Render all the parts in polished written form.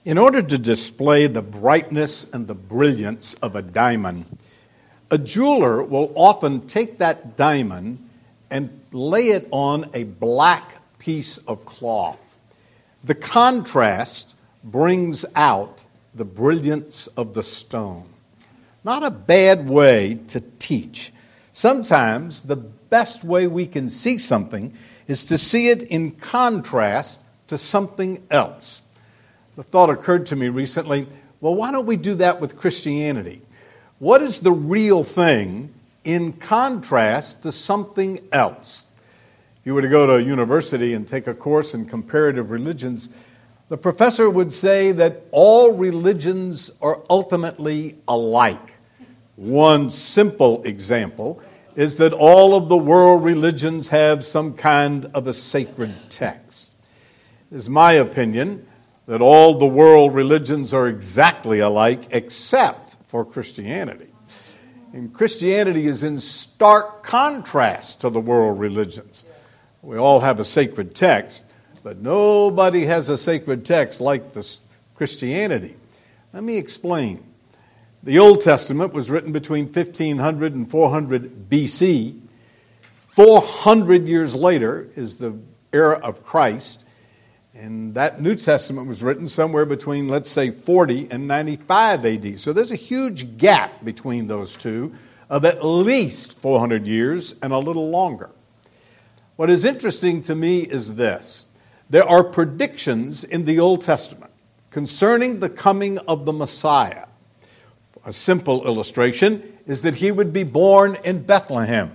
In order to display the brightness and the brilliance of a diamond, a jeweler will often take that diamond and lay it on a black piece of cloth. The contrast brings out the brilliance of the stone. Not a bad way to teach. Sometimes the best way we can see something is to see it in contrast to something else. The thought occurred to me recently, well, why don't we do that with Christianity? What is the real thing in contrast to something else? If you were to go to a university and take a course in comparative religions, the professor would say that all religions are ultimately alike. One simple example is that all of the world religions have some kind of a sacred text. It is my opinion that all the world religions are exactly alike except for Christianity. And Christianity is in stark contrast to the world religions. We all have a sacred text, but nobody has a sacred text like this Christianity. Let me explain. The Old Testament was written between 1500 and 400 BC. 400 years later is the era of Christ. And that New Testament was written somewhere between, let's say, 40 and 95 AD. So there's a huge gap between those two of at least 400 years and a little longer. What is interesting to me is this. There are predictions in the Old Testament concerning the coming of the Messiah. A simple illustration is that he would be born in Bethlehem.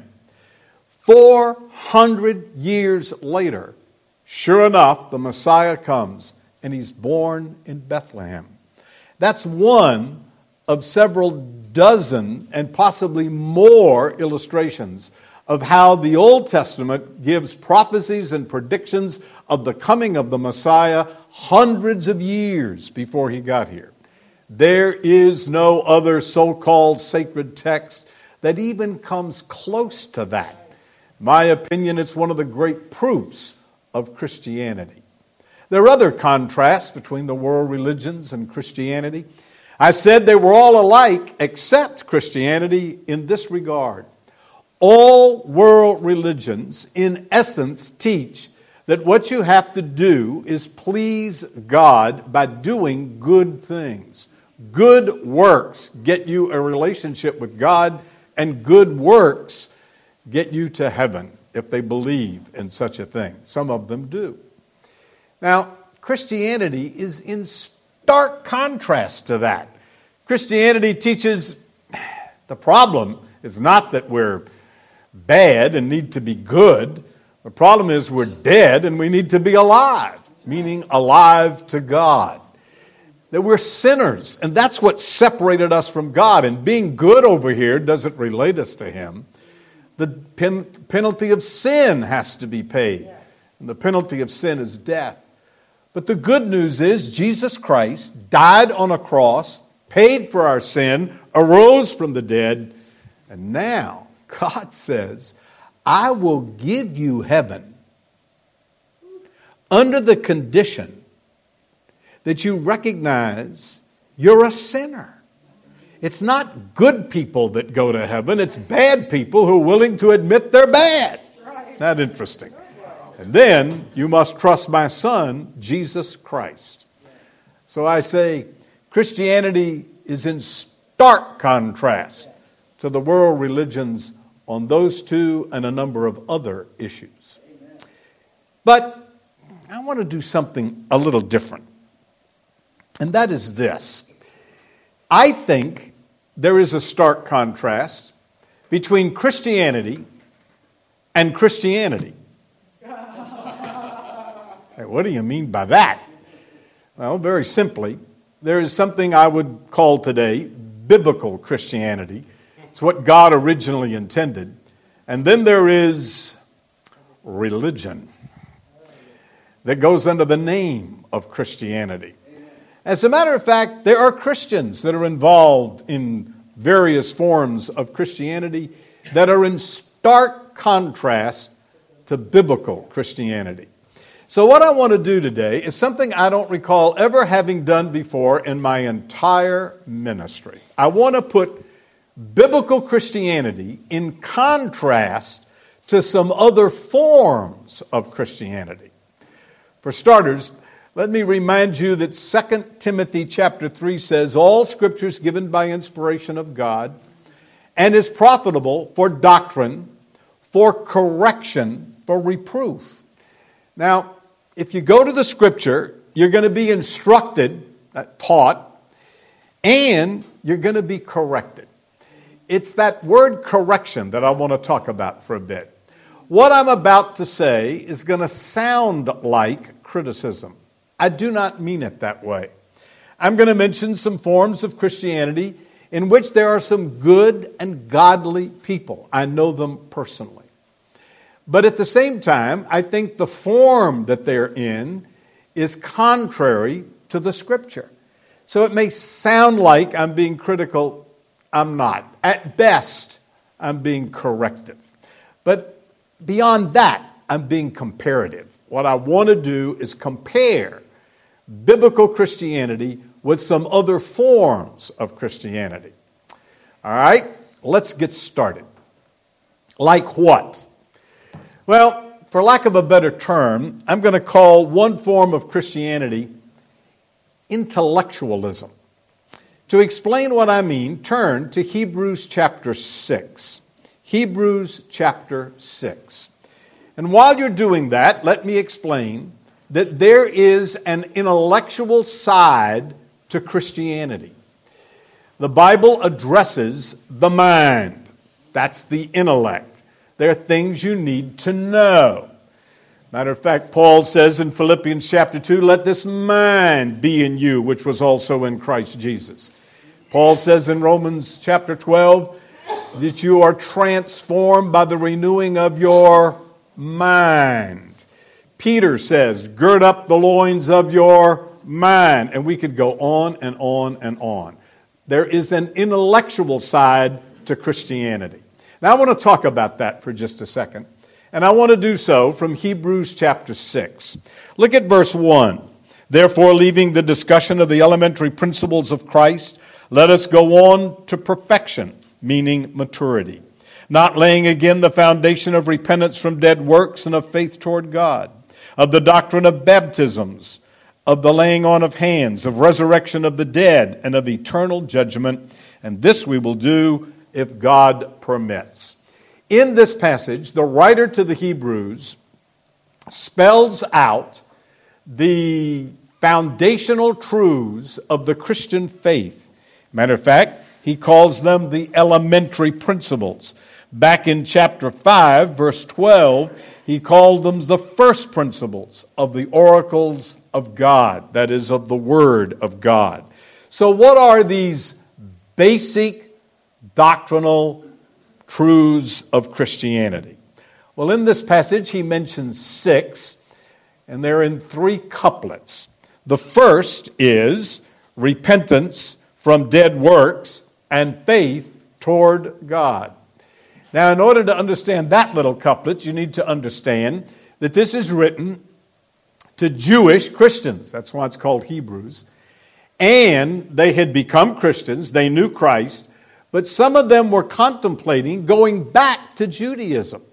400 years later, sure enough, the Messiah comes, and he's born in Bethlehem. That's one of several dozen and possibly more illustrations of how the Old Testament gives prophecies and predictions of the coming of the Messiah hundreds of years before he got here. There is no other so-called sacred text that even comes close to that. In my opinion, it's one of the great proofs of Christianity. There are other contrasts between the world religions and Christianity. I said they were all alike except Christianity in this regard. All world religions, in essence, teach that what you have to do is please God by doing good things. Good works get you a relationship with God, and good works get you to heaven if they believe in such a thing. Some of them do. Now, Christianity is in stark contrast to that. Christianity teaches the problem is not that we're bad and need to be good. The problem is we're dead and we need to be alive, meaning alive to God. That we're sinners, and that's what separated us from God. And being good over here doesn't relate us to Him. The penalty of sin has to be paid. And the penalty of sin is death. But the good news is Jesus Christ died on a cross, paid for our sin, arose from the dead, and now God says, I will give you heaven under the condition that you recognize you're a sinner. It's not good people that go to heaven. It's bad people who are willing to admit they're bad. Isn't that interesting? And then you must trust my Son, Jesus Christ. So I say Christianity is in stark contrast to the world religions on those two and a number of other issues. But I want to do something a little different. And that is this. I think there is a stark contrast between Christianity and Christianity. Hey, what do you mean by that? Well, very simply, there is something I would call today biblical Christianity. It's what God originally intended. And then there is religion that goes under the name of Christianity. As a matter of fact, there are Christians that are involved in various forms of Christianity that are in stark contrast to biblical Christianity. So what I want to do today is something I don't recall ever having done before in my entire ministry. I want to put biblical Christianity in contrast to some other forms of Christianity. For starters, let me remind you that 2 Timothy chapter 3 says, all Scripture is given by inspiration of God and is profitable for doctrine, for correction, for reproof. Now, if you go to the Scripture, you're going to be instructed, taught, and you're going to be corrected. It's that word correction that I want to talk about for a bit. What I'm about to say is going to sound like criticism. I do not mean it that way. I'm going to mention some forms of Christianity in which there are some good and godly people. I know them personally. But at the same time, I think the form that they're in is contrary to the Scripture. So it may sound like I'm being critical. I'm not. At best, I'm being corrective. But beyond that, I'm being comparative. What I want to do is compare biblical Christianity with some other forms of Christianity. All right, let's get started. Like what? Well, for lack of a better term, I'm going to call one form of Christianity intellectualism. To explain what I mean, turn to Hebrews chapter 6. Hebrews chapter 6. And while you're doing that, let me explain that there is an intellectual side to Christianity. The Bible addresses the mind. That's the intellect. There are things you need to know. Matter of fact, Paul says in Philippians chapter 2, let this mind be in you, which was also in Christ Jesus. Paul says in Romans chapter 12 that you are transformed by the renewing of your mind. Peter says, gird up the loins of your mind. And we could go on and on and on. There is an intellectual side to Christianity. Now I want to talk about that for just a second. And I want to do so from Hebrews chapter 6. Look at verse 1. Therefore, leaving the discussion of the elementary principles of Christ, let us go on to perfection, meaning maturity, not laying again the foundation of repentance from dead works and of faith toward God, of the doctrine of baptisms, of the laying on of hands, of resurrection of the dead, and of eternal judgment. And this we will do if God permits. In this passage, the writer to the Hebrews spells out the foundational truths of the Christian faith. Matter of fact, he calls them the elementary principles. Back in chapter 5, verse 12, he called them the first principles of the oracles of God, that is, of the Word of God. So what are these basic doctrinal truths of Christianity? Well, in this passage, he mentions 6, and they're in 3 couplets. The first is repentance from dead works and faith toward God. Now, in order to understand that little couplet, you need to understand that this is written to Jewish Christians. That's why it's called Hebrews. And they had become Christians. They knew Christ. But some of them were contemplating going back to Judaism.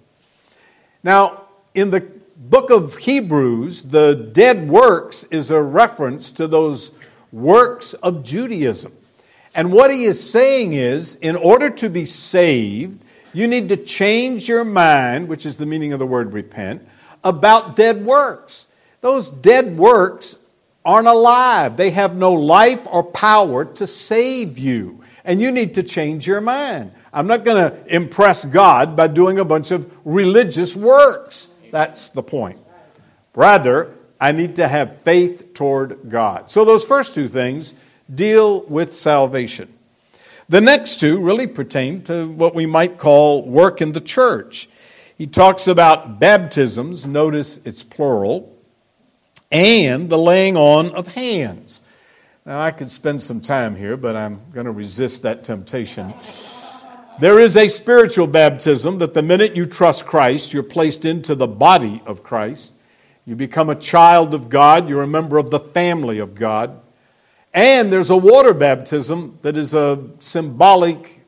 Now, in the book of Hebrews, the dead works is a reference to those works of Judaism. And what he is saying is, in order to be saved, you need to change your mind, which is the meaning of the word repent, about dead works. Those dead works aren't alive. They have no life or power to save you. And you need to change your mind. I'm not going to impress God by doing a bunch of religious works. That's the point. Rather, I need to have faith toward God. So those first 2 things deal with salvation. The next 2 really pertain to what we might call work in the church. He talks about baptisms, notice it's plural, and the laying on of hands. Now, I could spend some time here, but I'm going to resist that temptation. There is a spiritual baptism that the minute you trust Christ, you're placed into the body of Christ. You become a child of God. You're a member of the family of God. And there's a water baptism that is a symbolic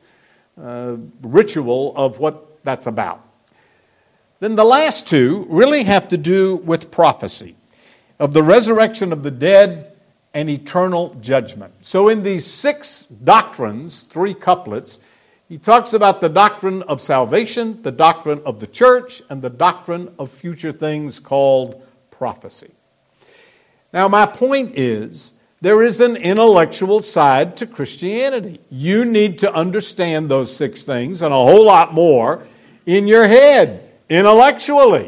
ritual of what that's about. Then the last two really have to do with prophecy of the resurrection of the dead and eternal judgment. So in these 6 doctrines, 3 couplets, he talks about the doctrine of salvation, the doctrine of the church, and the doctrine of future things called prophecy. Now, my point is, there is an intellectual side to Christianity. You need to understand those 6 things and a whole lot more in your head, intellectually.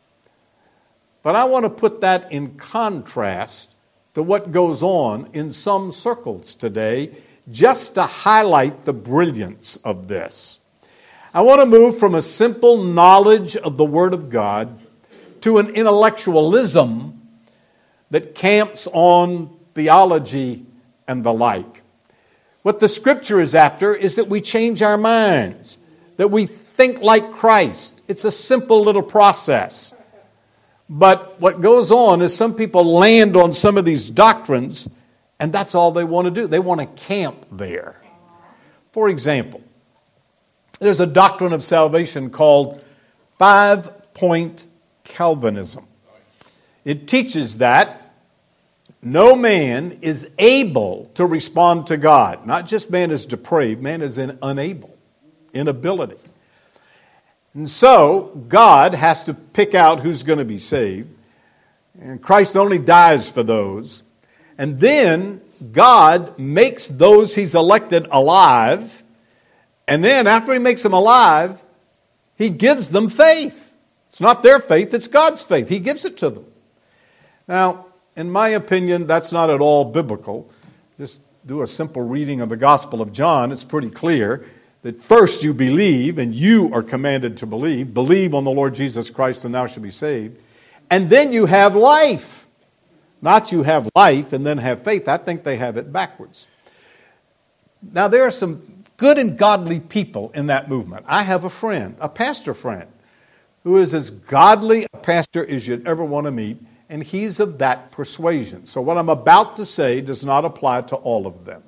But I want to put that in contrast to what goes on in some circles today, just to highlight the brilliance of this. I want to move from a simple knowledge of the Word of God to an intellectualism that camps on theology and the like. What the Scripture is after is that we change our minds, that we think like Christ. It's a simple little process. But what goes on is some people land on some of these doctrines, and that's all they want to do. They want to camp there. For example, there's a doctrine of salvation called 5-point Calvinism. It teaches that no man is able to respond to God. Not just man is depraved, man is inability. And so, God has to pick out who's going to be saved. And Christ only dies for those. And then, God makes those He's elected alive. And then, after He makes them alive, He gives them faith. It's not their faith, it's God's faith. He gives it to them. Now, in my opinion, that's not at all biblical. Just do a simple reading of the Gospel of John. It's pretty clear that first you believe, and you are commanded to believe. Believe on the Lord Jesus Christ, and thou shalt be saved. And then you have life. Not you have life and then have faith. I think they have it backwards. Now, there are some good and godly people in that movement. I have a friend, a pastor friend, who is as godly a pastor as you'd ever want to meet, and he's of that persuasion. So what I'm about to say does not apply to all of them.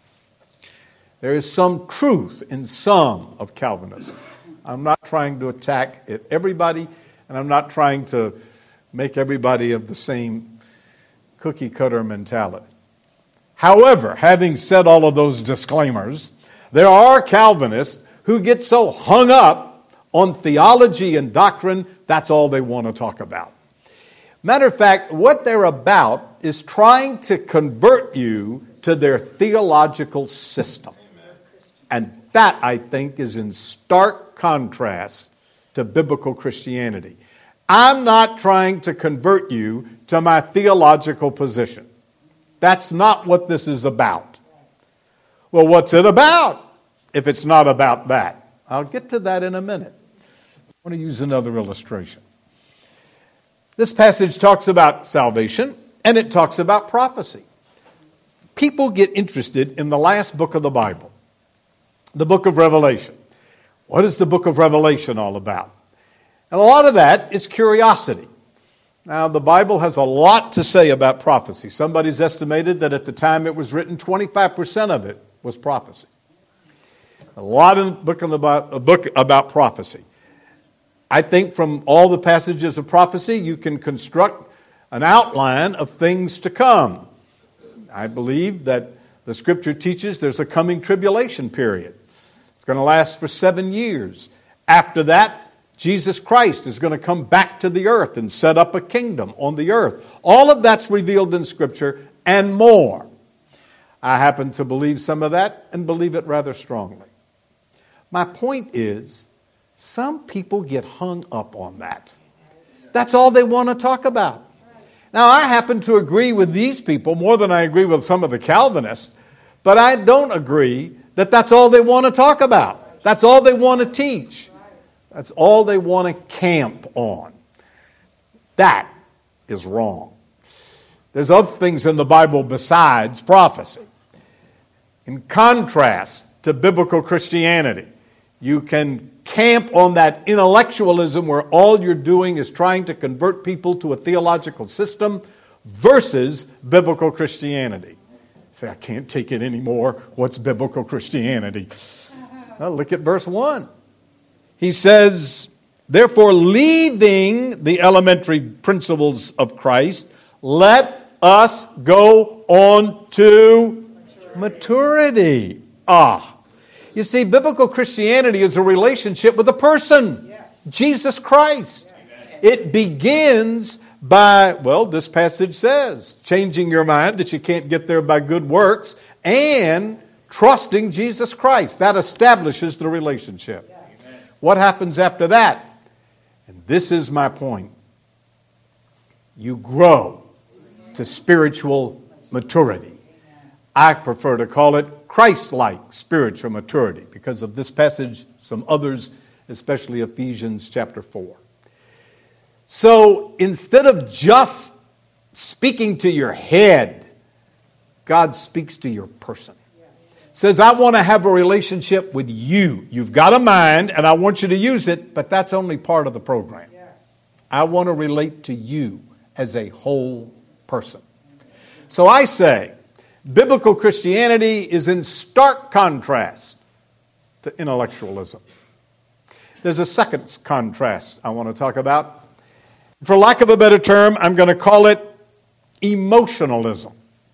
There is some truth in some of Calvinism. I'm not trying to attack everybody, and I'm not trying to make everybody of the same cookie-cutter mentality. However, having said all of those disclaimers, there are Calvinists who get so hung up on theology and doctrine, that's all they want to talk about. Matter of fact, what they're about is trying to convert you to their theological system. And that, I think, is in stark contrast to biblical Christianity. I'm not trying to convert you to my theological position. That's not what this is about. Well, what's it about if it's not about that? I'll get to that in a minute. I want to use another illustration. This passage talks about salvation, and it talks about prophecy. People get interested in the last book of the Bible, the book of Revelation. What is the book of Revelation all about? And a lot of that is curiosity. Now, the Bible has a lot to say about prophecy. Somebody's estimated that at the time it was written, 25% of it was prophecy. A lot of the book about prophecy. I think from all the passages of prophecy, you can construct an outline of things to come. I believe that the Scripture teaches there's a coming tribulation period. It's going to last for 7 years. After that, Jesus Christ is going to come back to the earth and set up a kingdom on the earth. All of that's revealed in Scripture and more. I happen to believe some of that and believe it rather strongly. My point is, some people get hung up on that. That's all they want to talk about. Now, I happen to agree with these people more than I agree with some of the Calvinists, but I don't agree that that's all they want to talk about. That's all they want to teach. That's all they want to camp on. That is wrong. There's other things in the Bible besides prophecy. In contrast to biblical Christianity, You can camp on that intellectualism where all you're doing is trying to convert people to a theological system versus biblical Christianity. Say, I can't take it anymore. What's biblical Christianity? Well, look at verse 1. He says, therefore, leaving the elementary principles of Christ, let us go on to maturity. You see, biblical Christianity is a relationship with a person, Jesus Christ. It begins by, well, this passage says, changing your mind that you can't get there by good works and trusting Jesus Christ. That establishes the relationship. What happens after that? And this is my point. You grow to spiritual maturity. I prefer to call it Christ-like spiritual maturity because of this passage, some others, especially Ephesians chapter 4. So instead of just speaking to your head, God speaks to your person. Says, I want to have a relationship with you. You've got a mind, and I want you to use it, but that's only part of the program. I want to relate to you as a whole person. So I say, biblical Christianity is in stark contrast to intellectualism. There's a second contrast I want to talk about. For lack of a better term, I'm going to call it emotionalism.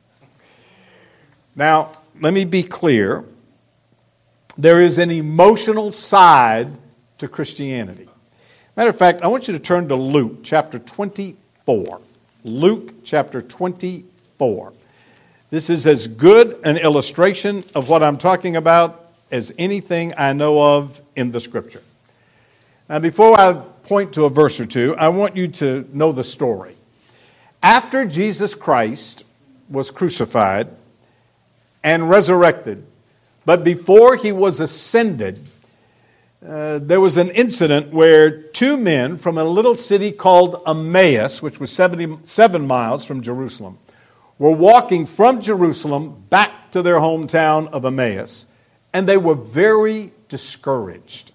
Now, let me be clear. There is an emotional side to Christianity. Matter of fact, I want you to turn to Luke chapter 24. Luke chapter 24. This is as good an illustration of what I'm talking about as anything I know of in the Scripture. Now, before I point to a verse or two, I want you to know the story. After Jesus Christ was crucified and resurrected, but before he was ascended, there was an incident where two men from a little city called Emmaus, which was 77 miles from Jerusalem, were walking from Jerusalem back to their hometown of Emmaus, and they were very discouraged.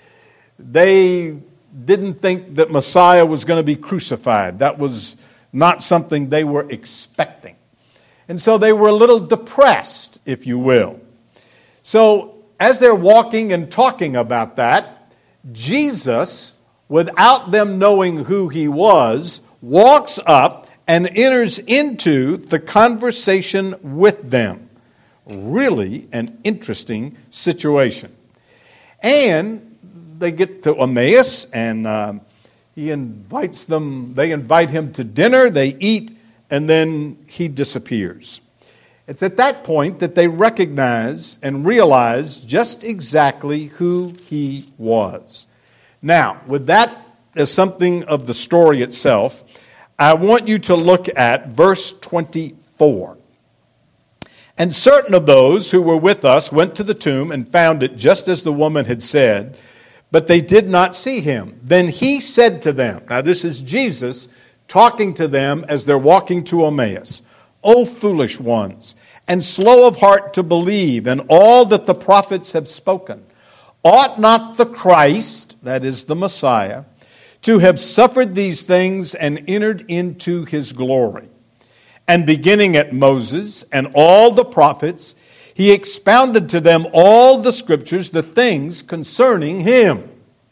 They didn't think that Messiah was going to be crucified. That was not something they were expecting. And so they were a little depressed, if you will. So as they're walking and talking about that, Jesus, without them knowing who he was, walks up and enters into the conversation with them. Really an interesting situation. And they get to Emmaus, and he invites them. They invite him to dinner. They eat, and then he disappears. It's at that point that they recognize and realize just exactly who he was. Now, with that as something of the story itself, I want you to look at verse 24. And certain of those who were with us went to the tomb and found it just as the woman had said, but they did not see him. Then he said to them, now this is Jesus talking to them as they're walking to Emmaus, O foolish ones, and slow of heart to believe in all that the prophets have spoken. Ought not the Christ, that is the Messiah, to have suffered these things and entered into his glory? And beginning at Moses and all the prophets, he expounded to them all the scriptures, the things concerning him.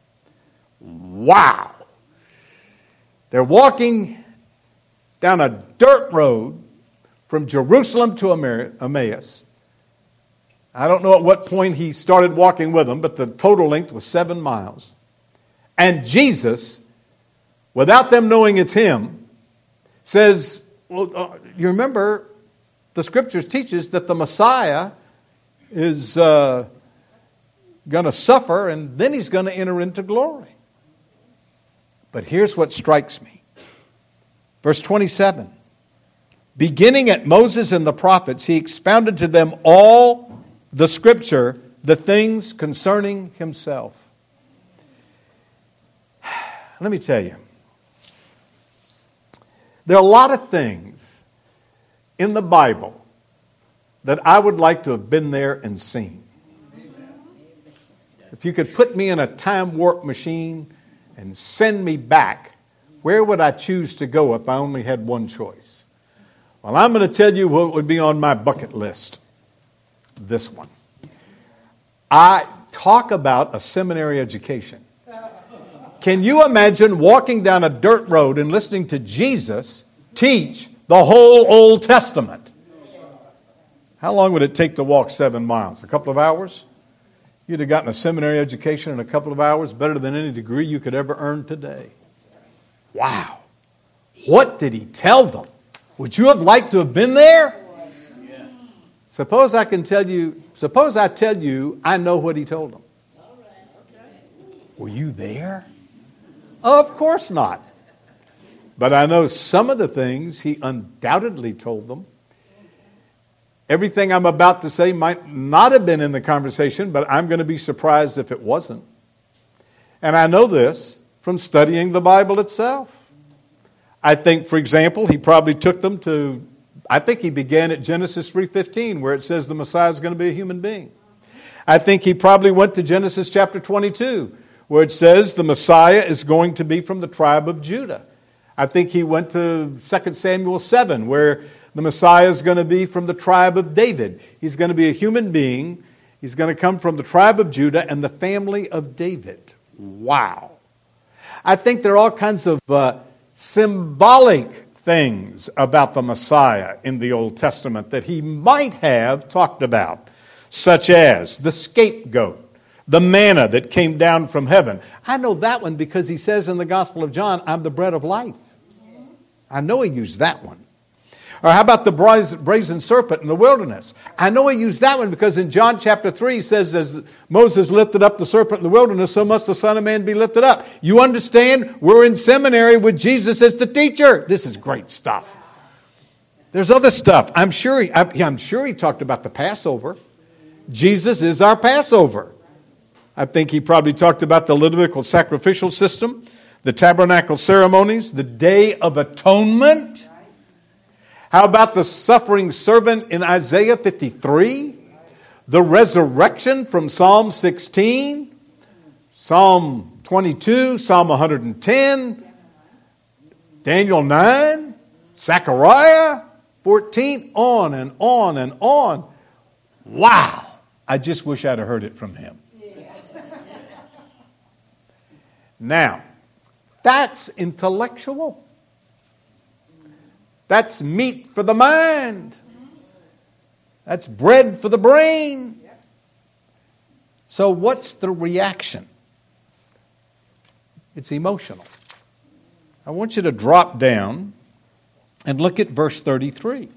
Wow! They're walking down a dirt road from Jerusalem to Emmaus. I don't know at what point he started walking with them, but the total length was 7 miles. And Jesus, without them knowing it's him, says, well, you remember the Scriptures teaches that the Messiah is going to suffer and then he's going to enter into glory. But here's what strikes me. Verse 27. Beginning at Moses and the prophets, he expounded to them all the Scripture, the things concerning himself. Let me tell you. There are a lot of things in the Bible that I would like to have been there and seen. if you could put me in a time warp machine and send me back, where would I choose to go if I only had one choice? Well, I'm going to tell you what would be on my bucket list. This one. I talk about a seminary education. Can you imagine walking down a dirt road and listening to Jesus teach the whole Old Testament? How long would it take to walk 7 miles? A couple of hours? You'd have gotten a seminary education in a couple of hours, better than any degree you could ever earn today. Wow. What did he tell them? Would you have liked to have been there? Suppose I tell you I know what he told them. Were you there? Of course not. But I know some of the things he undoubtedly told them. Everything I'm about to say might not have been in the conversation, but I'm going to be surprised if it wasn't. And I know this from studying the Bible itself. I think, for example, he probably took them to, I think he began at Genesis 3:15, where it says the Messiah is going to be a human being. I think he probably went to Genesis chapter 22, where it says the Messiah is going to be from the tribe of Judah. I think he went to 2 Samuel 7, where the Messiah is going to be from the tribe of David. He's going to be a human being. He's going to come from the tribe of Judah and the family of David. Wow. I think there are all kinds of symbolic things about the Messiah in the Old Testament that he might have talked about, such as the scapegoat, the manna that came down from heaven. I know that one because he says in the Gospel of John, I'm the bread of life. I know he used that one. Or how about the brazen serpent in the wilderness? I know he used that one because in John chapter 3 he says, as Moses lifted up the serpent in the wilderness, so must the Son of Man be lifted up. You understand? We're in seminary with Jesus as the teacher. This is great stuff. There's other stuff. I'm sure he talked about the Passover. Jesus is our Passover. I think he probably talked about the Levitical sacrificial system, the tabernacle ceremonies, the Day of Atonement. How about the suffering servant in Isaiah 53? The resurrection from Psalm 16, Psalm 22, Psalm 110, Daniel 9, Zechariah 14, on and on and on. Wow! I just wish I'd have heard it from him. Now, that's intellectual. That's meat for the mind. That's bread for the brain. So what's the reaction? It's emotional. I want you to drop down and look at verse 33.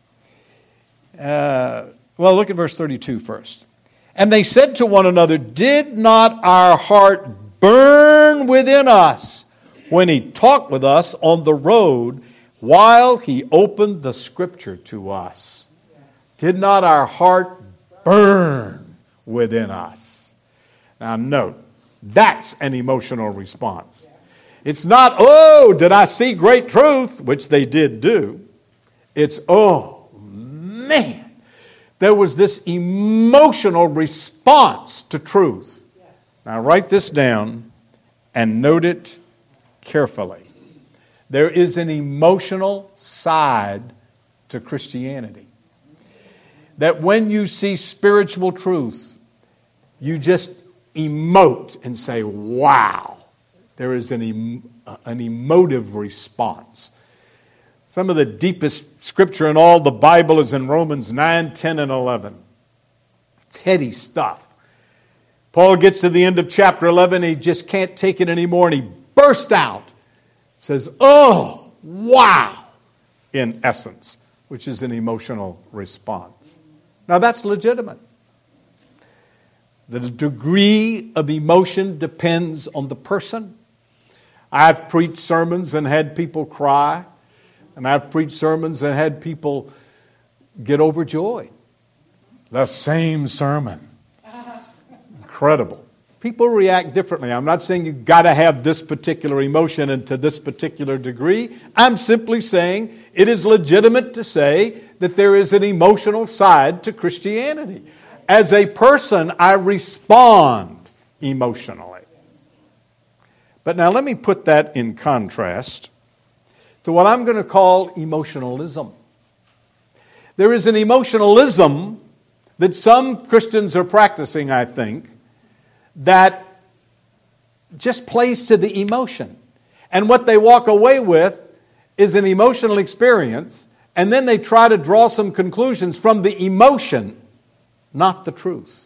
Look at verse 32 first. And they said to one another, did not our heart burn within us when he talked with us on the road while he opened the Scripture to us? Yes. Did not our heart burn within us? Now note, that's an emotional response. It's not, oh, did I see great truth, which they did do. It's, oh, man, there was this emotional response to truth. Yes. Now write this down and note it carefully. There is an emotional side to Christianity. That when you see spiritual truth, you just emote and say, wow. There is an emotive response. Some of the deepest scripture in all the Bible is in Romans 9, 10, and 11. It's heady stuff. Paul gets to the end of chapter 11, he just can't take it anymore, and he burst out. Says, oh, wow, in essence, which is an emotional response. Now, that's legitimate. The degree of emotion depends on the person. I've preached sermons and had people cry, and I've preached sermons and had people get overjoyed. The same sermon. Incredible. People react differently. I'm not saying you've got to have this particular emotion and to this particular degree. I'm simply saying it is legitimate to say that there is an emotional side to Christianity. As a person, I respond emotionally. But now let me put that in contrast to what I'm going to call emotionalism. There is an emotionalism that some Christians are practicing, I think, that just plays to the emotion. And what they walk away with is an emotional experience, and then they try to draw some conclusions from the emotion, not the truth.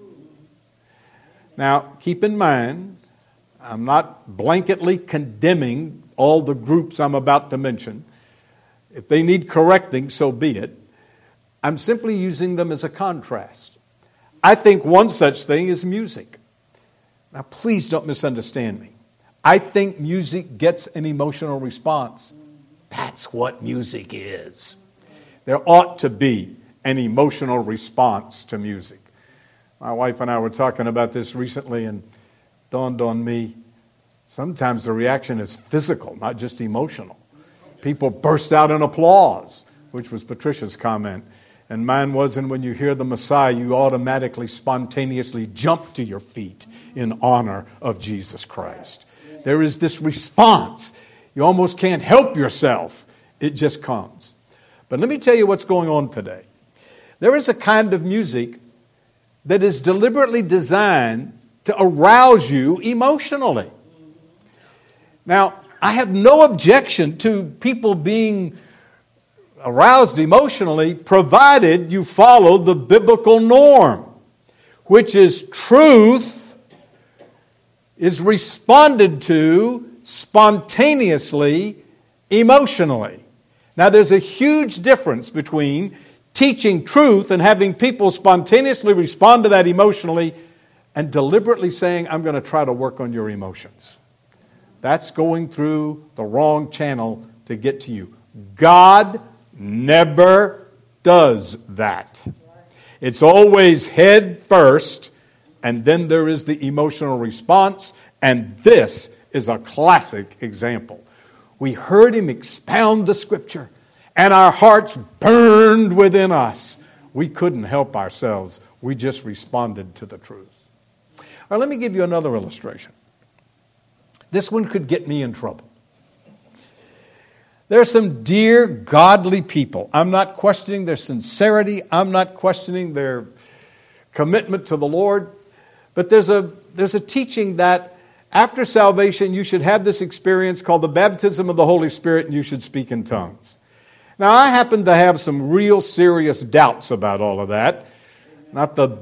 Now, keep in mind, I'm not blanketly condemning all the groups I'm about to mention. If they need correcting, so be it. I'm simply using them as a contrast. I think one such thing is music. Now, please don't misunderstand me. I think music gets an emotional response. That's what music is. There ought to be an emotional response to music. My wife and I were talking about this recently, and it dawned on me, sometimes the reaction is physical, not just emotional. People burst out in applause, which was Patricia's comment. And mine wasn't when you hear the Messiah, you automatically, spontaneously jump to your feet in honor of Jesus Christ. There is this response. You almost can't help yourself. It just comes. But let me tell you what's going on today. There is a kind of music that is deliberately designed to arouse you emotionally. Now, I have no objection to people being aroused emotionally, provided you follow the biblical norm, which is truth is responded to spontaneously, emotionally. Now, there's a huge difference between teaching truth and having people spontaneously respond to that emotionally and deliberately saying, I'm going to try to work on your emotions. That's going through the wrong channel to get to you. God never does that. It's always head first, and then there is the emotional response, and this is a classic example. We heard him expound the Scripture, and our hearts burned within us. We couldn't help ourselves. We just responded to the truth. All right, let me give you another illustration. This one could get me in trouble. There are some dear, godly people. I'm not questioning their sincerity. I'm not questioning their commitment to the Lord. But there's a teaching that after salvation, you should have this experience called the baptism of the Holy Spirit, and you should speak in tongues. Now, I happen to have some real serious doubts about all of that. Not the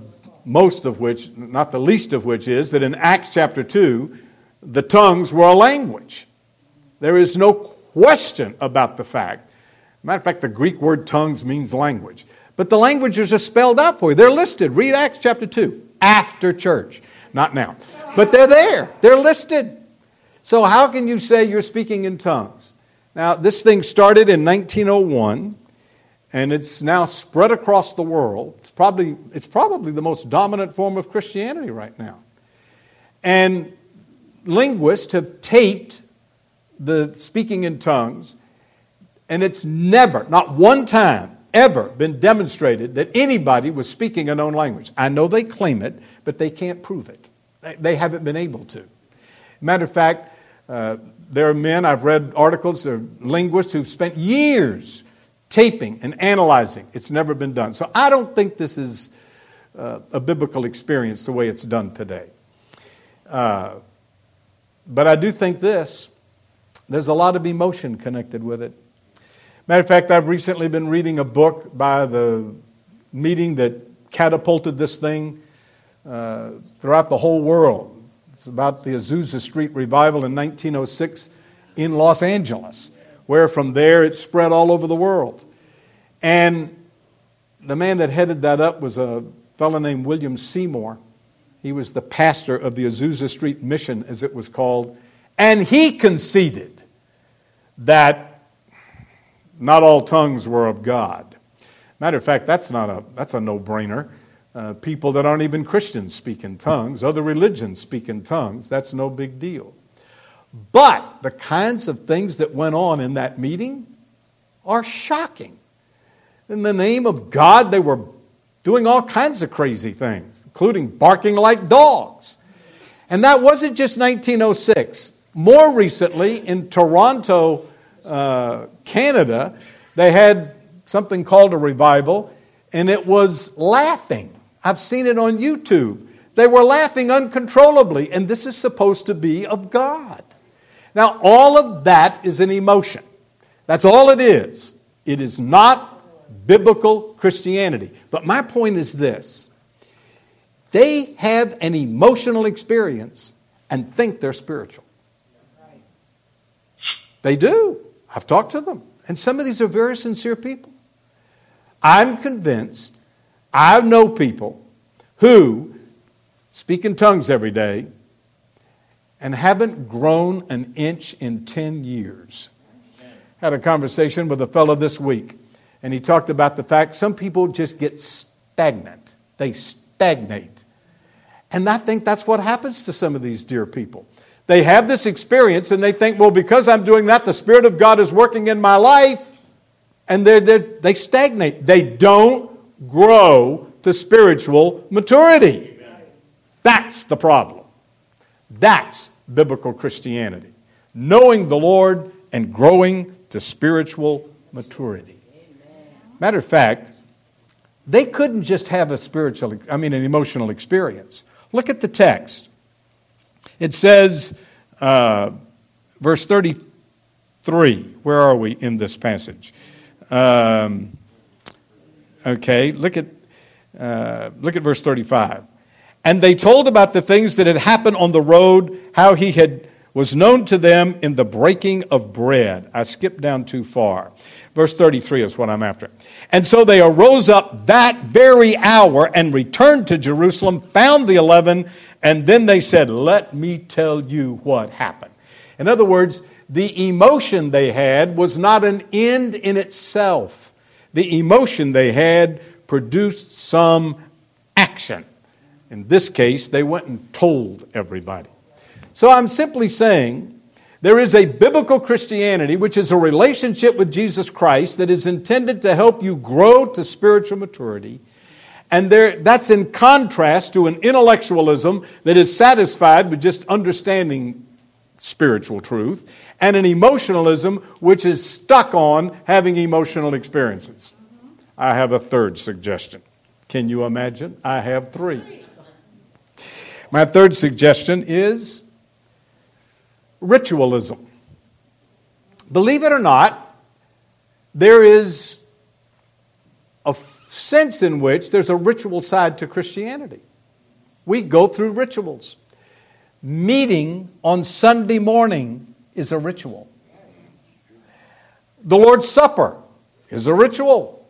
least of which is that in Acts chapter 2, the tongues were a language. There is no question about the fact. Matter of fact, the Greek word tongues means language. But the languages are spelled out for you. They're listed. Read Acts chapter 2. After church. Not now. But they're there. They're listed. So how can you say you're speaking in tongues? Now, this thing started in 1901, and it's now spread across the world. It's probably the most dominant form of Christianity right now. And linguists have taped the speaking in tongues, and it's never, not one time, ever been demonstrated that anybody was speaking a known language. I know they claim it, but they can't prove it. They haven't been able to. Matter of fact, there are men, I've read articles, there are linguists who've spent years taping and analyzing. It's never been done. So I don't think this is a biblical experience the way it's done today. But I do think this. There's a lot of emotion connected with it. Matter of fact, I've recently been reading a book by the meeting that catapulted this thing throughout the whole world. It's about the Azusa Street revival in 1906 in Los Angeles, where from there it spread all over the world. And the man that headed that up was a fellow named William Seymour. He was the pastor of the Azusa Street Mission, as it was called. And he conceded that not all tongues were of God. Matter of fact, that's a no-brainer. People that aren't even Christians speak in tongues. Other religions speak in tongues. That's no big deal. But the kinds of things that went on in that meeting are shocking. In the name of God, they were doing all kinds of crazy things, including barking like dogs. And that wasn't just 1906. More recently, in Toronto, Canada, they had something called a revival, and it was laughing. I've seen it on YouTube. They were laughing uncontrollably, and this is supposed to be of God. Now, all of that is an emotion. That's all it is. It is not biblical Christianity. But my point is this. They have an emotional experience and think they're spiritual. They do. I've talked to them. And some of these are very sincere people. I'm convinced I know people who speak in tongues every day and haven't grown an inch in 10 years. Had a conversation with a fellow this week, and he talked about the fact some people just get stagnant. They stagnate. And I think that's what happens to some of these dear people. They have this experience, and they think, well, because I'm doing that, the Spirit of God is working in my life, and they stagnate. They don't grow to spiritual maturity. That's the problem. That's biblical Christianity. Knowing the Lord and growing to spiritual maturity. Matter of fact, they couldn't just have an emotional experience. Look at the text. It says, verse 33. Where are we in this passage? Okay, look at verse 35. And they told about the things that had happened on the road, how he was known to them in the breaking of bread. I skipped down too far. Verse 33 is what I'm after. And so they arose up that very hour and returned to Jerusalem, found the 11, and then they said, let me tell you what happened. In other words, the emotion they had was not an end in itself. The emotion they had produced some action. In this case, they went and told everybody. So I'm simply saying there is a biblical Christianity, which is a relationship with Jesus Christ that is intended to help you grow to spiritual maturity. And that's in contrast to an intellectualism that is satisfied with just understanding spiritual truth, and an emotionalism which is stuck on having emotional experiences. I have a third suggestion. Can you imagine? I have three. My third suggestion is ritualism. Believe it or not, there is a sense in which there's a ritual side to Christianity. We go through rituals. Meeting on Sunday morning is a ritual. The Lord's Supper is a ritual.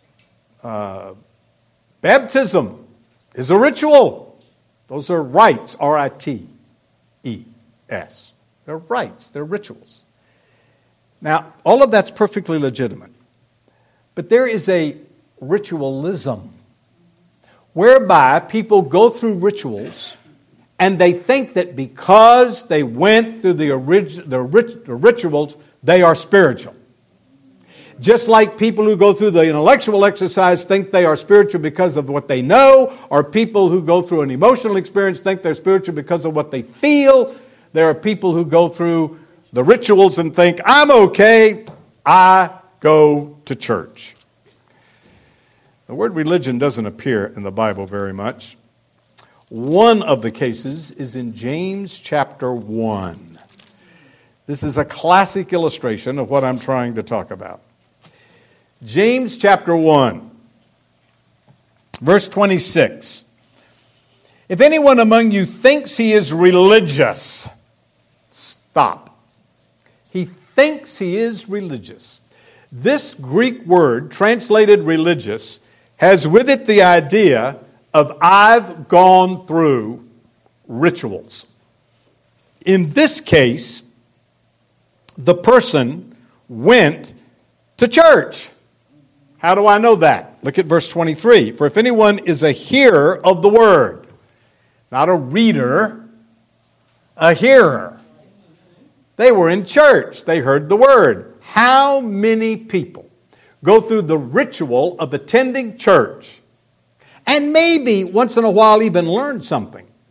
Baptism is a ritual. Those are rites, R-I-T-E-S. They're rites, they're rituals. Now, all of that's perfectly legitimate. But there is a ritualism whereby people go through rituals and they think that because they went through the rituals, they are spiritual. Just like people who go through the intellectual exercise think they are spiritual because of what they know, or people who go through an emotional experience think they're spiritual because of what they feel. There are people who go through the rituals and think, I'm okay, I go to church. The word religion doesn't appear in the Bible very much. One of the cases is in James chapter 1. This is a classic illustration of what I'm trying to talk about. James chapter 1, verse 26. If anyone among you thinks he is religious, stop. He thinks he is religious. This Greek word, translated religious, has with it the idea of I've gone through rituals. In this case, the person went to church. How do I know that? Look at verse 23. For if anyone is a hearer of the word, not a reader, a hearer. They were in church. They heard the word. How many people go through the ritual of attending church and maybe once in a while even learn something?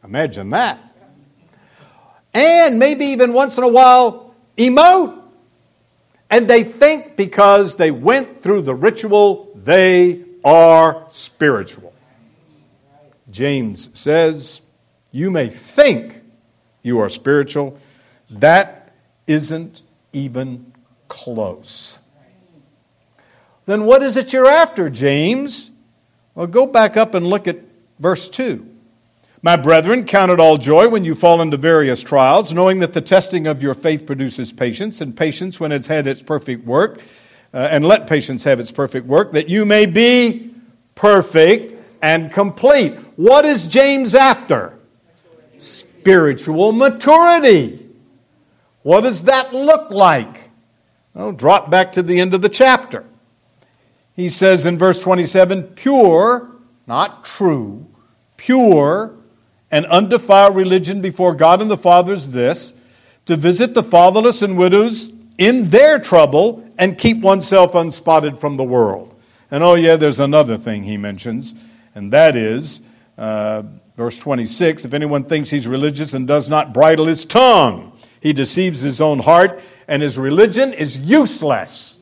Imagine that. And maybe even once in a while, emote. And they think because they went through the ritual, they are spiritual. James says, you may think you are spiritual. That isn't even close. Then what is it you're after, James? Well, go back up and look at verse 2. My brethren, count it all joy when you fall into various trials, knowing that the testing of your faith produces patience, and patience when it's had its perfect work, and let patience have its perfect work, that you may be perfect and complete. What is James after? Spiritual maturity. What does that look like? Well, drop back to the end of the chapter. He says in verse 27, pure, not true, pure and undefiled religion before God and the Father is this, to visit the fatherless and widows in their trouble and keep oneself unspotted from the world. And oh yeah, there's another thing he mentions, and that is, verse 26, if anyone thinks he's religious and does not bridle his tongue, he deceives his own heart, and his religion is useless.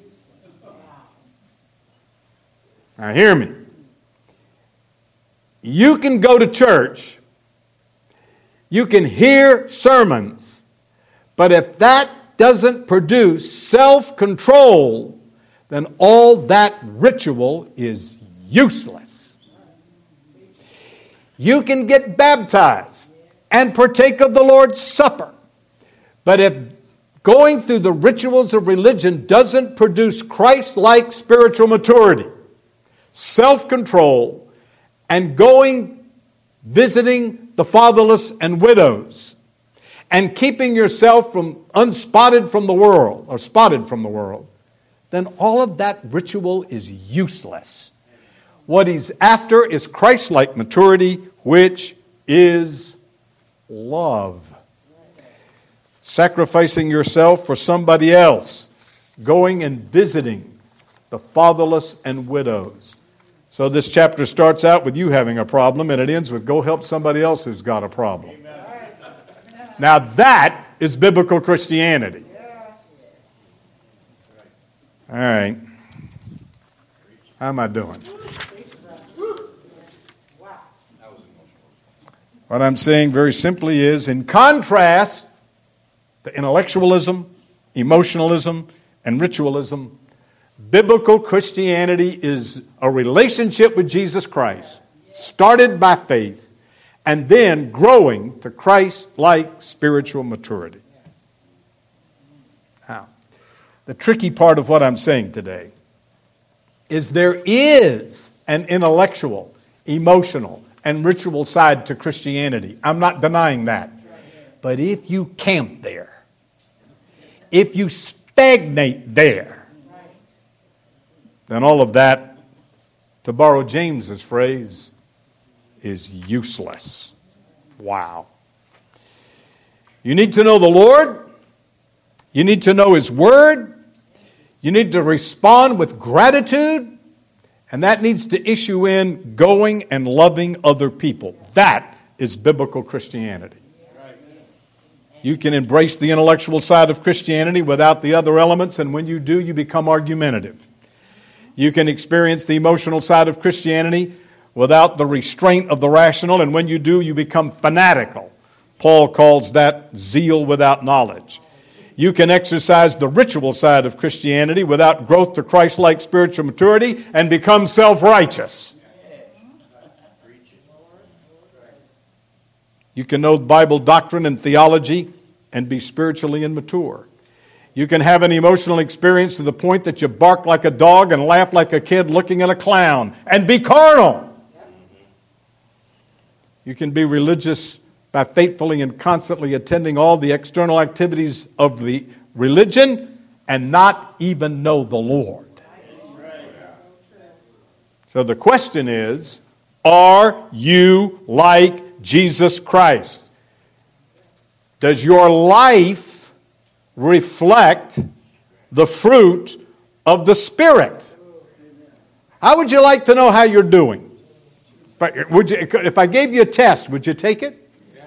Now hear me. You can go to church, you can hear sermons, but if that doesn't produce self-control, then all that ritual is useless. You can get baptized and partake of the Lord's Supper, but if going through the rituals of religion doesn't produce Christ-like spiritual maturity, self-control, and visiting the fatherless and widows, and keeping yourself from unspotted from the world, or spotted from the world, then all of that ritual is useless. What he's after is Christ-like maturity, which is love. Sacrificing yourself for somebody else, going and visiting the fatherless and widows. So this chapter starts out with you having a problem, and it ends with go help somebody else who's got a problem. Now that is biblical Christianity. All right. How am I doing? What I'm saying very simply is, in contrast to intellectualism, emotionalism, and ritualism, biblical Christianity is a relationship with Jesus Christ, started by faith, and then growing to Christ-like spiritual maturity. Now, the tricky part of what I'm saying today is there is an intellectual, emotional, and ritual side to Christianity. I'm not denying that. But if you camp there, if you stagnate there, then all of that, to borrow James's phrase, is useless. Wow. You need to know the Lord. You need to know His Word. You need to respond with gratitude. And that needs to issue in going and loving other people. That is biblical Christianity. You can embrace the intellectual side of Christianity without the other elements, and when you do, you become argumentative. You can experience the emotional side of Christianity without the restraint of the rational, and when you do, you become fanatical. Paul calls that zeal without knowledge. You can exercise the ritual side of Christianity without growth to Christ-like spiritual maturity and become self-righteous. You can know Bible doctrine and theology and be spiritually immature. You can have an emotional experience to the point that you bark like a dog and laugh like a kid looking at a clown and be carnal. You can be religious by faithfully and constantly attending all the external activities of the religion and not even know the Lord. So the question is, are you like Jesus Christ? Does your life reflect the fruit of the Spirit? How would you like to know how you're doing? If I gave you a test, would you take it?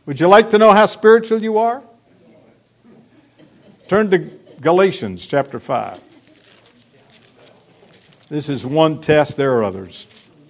Would you like to know how spiritual you are? Turn to Galatians chapter 5. This is one test. There are others.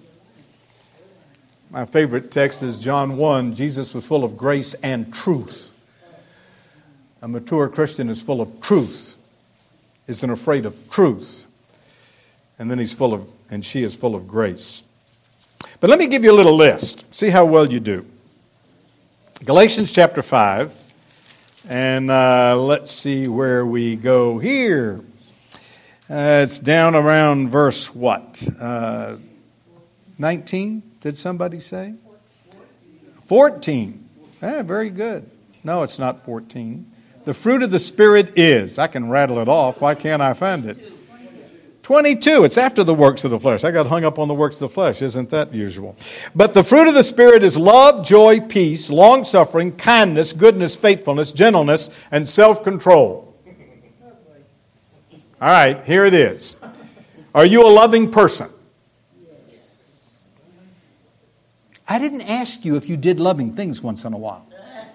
My favorite text is John 1. Jesus was full of grace and truth. A mature Christian is full of truth, isn't afraid of truth. And then she is full of grace. But let me give you a little list. See how well you do. Galatians chapter 5. And let's see where we go here. It's down around verse what? 19, did somebody say? 14. Very good. No, it's not 14. The fruit of the Spirit is. I can rattle it off. Why can't I find it? 22. It's after the works of the flesh. I got hung up on the works of the flesh. Isn't that usual? But the fruit of the Spirit is love, joy, peace, long-suffering, kindness, goodness, faithfulness, gentleness, and self-control. All right, here it is. Are you a loving person? I didn't ask you if you did loving things once in a while.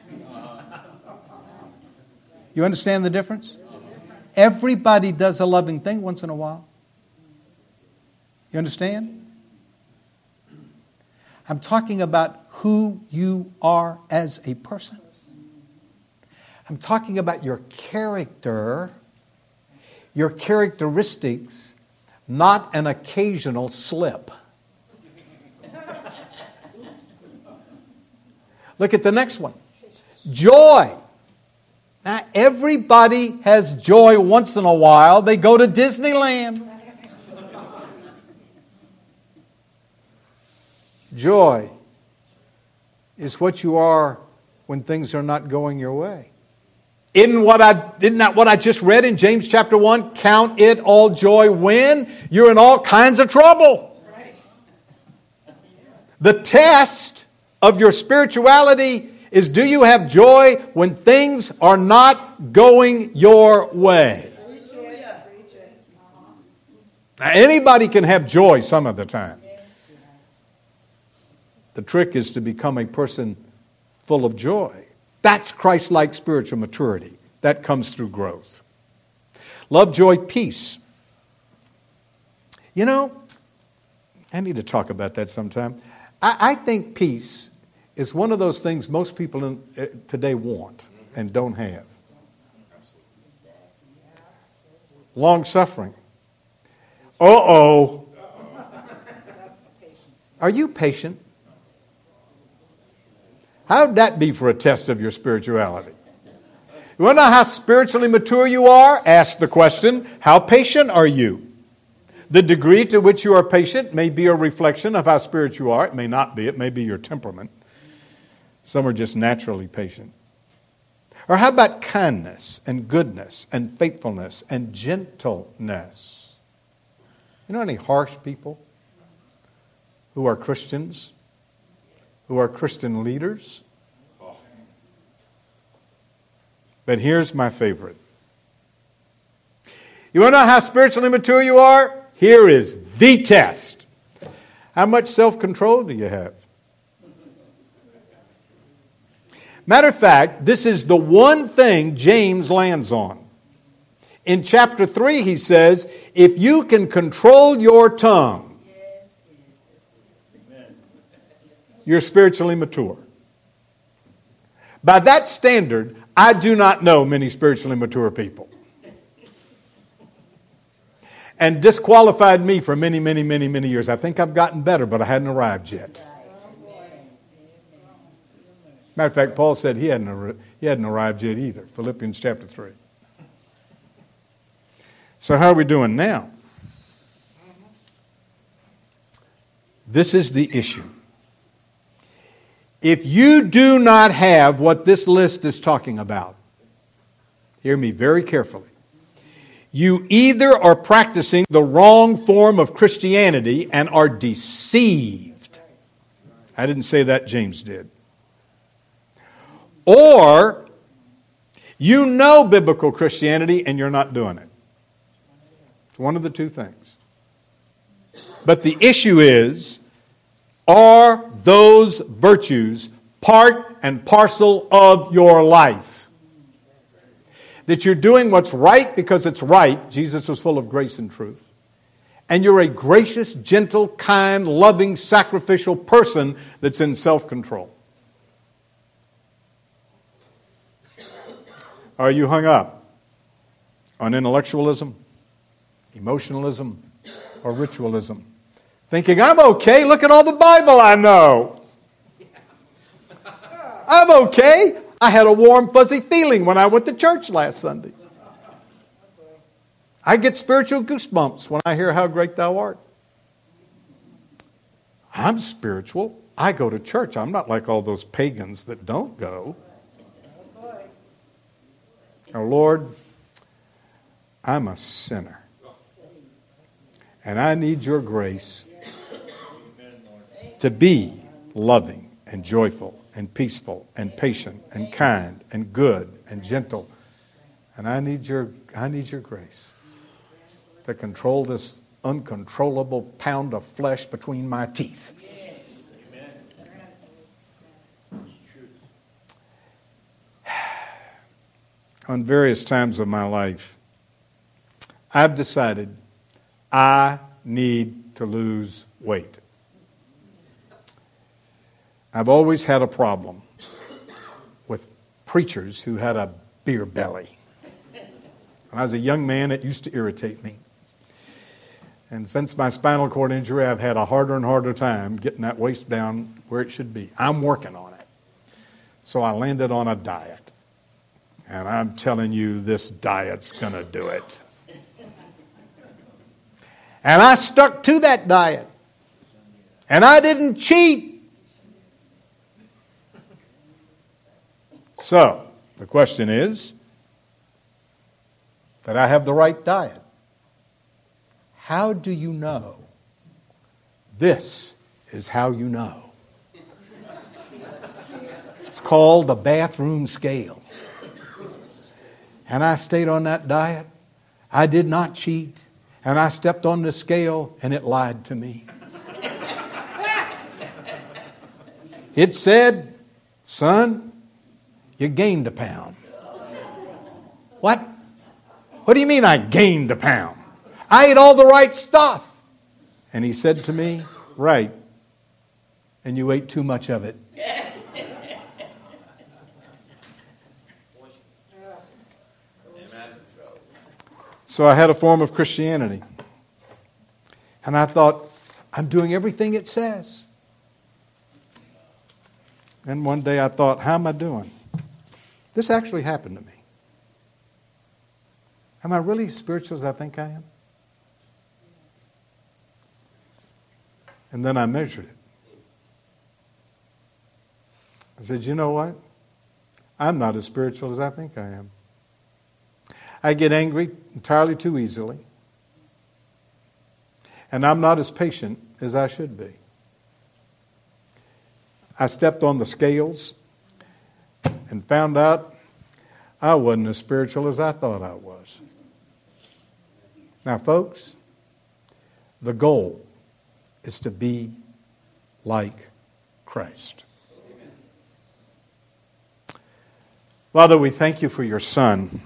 You understand the difference? Everybody does a loving thing once in a while. You understand? I'm talking about who you are as a person. I'm talking about your character, your characteristics, not an occasional slip. Look at the next one. Joy. Now, everybody has joy once in a while. They go to Disneyland. Joy is what you are when things are not going your way. Isn't that what I just read in James chapter 1? Count it all joy when you're in all kinds of trouble. The test of your spirituality is, do you have joy when things are not going your way? Now, anybody can have joy some of the time. The trick is to become a person full of joy. That's Christ-like spiritual maturity. That comes through growth. Love, joy, peace. You know, I need to talk about that sometime. I think peace is one of those things most people today want and don't have. Long-suffering. Uh-oh. Are you patient? How'd that be for a test of your spirituality? You want to know how spiritually mature you are? Ask the question, how patient are you? The degree to which you are patient may be a reflection of how spiritual you are. It may not be. It may be your temperament. Some are just naturally patient. Or how about kindness and goodness and faithfulness and gentleness? You know any harsh people who are Christians? Who are Christian leaders? But here's my favorite. You want to know how spiritually mature you are? Here is the test. How much self-control do you have? Matter of fact, this is the one thing James lands on. In chapter 3, he says, if you can control your tongue, you're spiritually mature. By that standard, I do not know many spiritually mature people. And disqualified me for many, many, many, many years. I think I've gotten better, but I hadn't arrived yet. Matter of fact, Paul said he hadn't arrived yet either. Philippians chapter 3. So how are we doing now? This is the issue. If you do not have what this list is talking about, hear me very carefully. You either are practicing the wrong form of Christianity and are deceived. I didn't say that, James did. Or you know biblical Christianity and you're not doing it. It's one of the two things. But the issue is, are those virtues part and parcel of your life. That you're doing what's right because it's right. Jesus was full of grace and truth. And you're a gracious, gentle, kind, loving, sacrificial person that's in self-control. Are you hung up on intellectualism, emotionalism, or ritualism? Thinking, I'm okay, look at all the Bible I know. I'm okay. I had a warm, fuzzy feeling when I went to church last Sunday. I get spiritual goosebumps when I hear how great thou art. I'm spiritual. I go to church. I'm not like all those pagans that don't go. Oh, Lord, I'm a sinner. And I need your grace to be loving and joyful and peaceful and patient and kind and good and gentle. And I need your grace to control this uncontrollable pound of flesh between my teeth. On various times of my life, I've decided I need to lose weight. I've always had a problem with preachers who had a beer belly. When I was a young man, it used to irritate me. And since my spinal cord injury, I've had a harder and harder time getting that waist down where it should be. I'm working on it. So I landed on a diet. And I'm telling you, this diet's going to do it. And I stuck to that diet. And I didn't cheat. So, the question is that I have the right diet. How do you know? This is how you know. It's called the bathroom scale. And I stayed on that diet. I did not cheat. And I stepped on the scale and it lied to me. It said, son, you gained a pound. What? What do you mean I gained a pound? I ate all the right stuff. And he said to me, right. And you ate too much of it. So I had a form of Christianity. And I thought, I'm doing everything it says. And one day I thought, how am I doing? This actually happened to me. Am I really as spiritual as I think I am? And then I measured it. I said, you know what? I'm not as spiritual as I think I am. I get angry entirely too easily. And I'm not as patient as I should be. I stepped on the scales and found out I wasn't as spiritual as I thought I was. Now, folks, the goal is to be like Christ. Father, we thank you for your Son.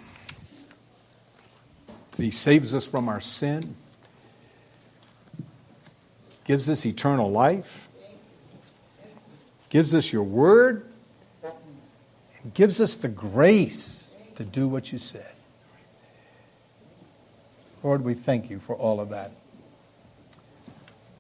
He saves us from our sin, gives us eternal life, gives us your word, and gives us the grace to do what you said. Lord, we thank you for all of that.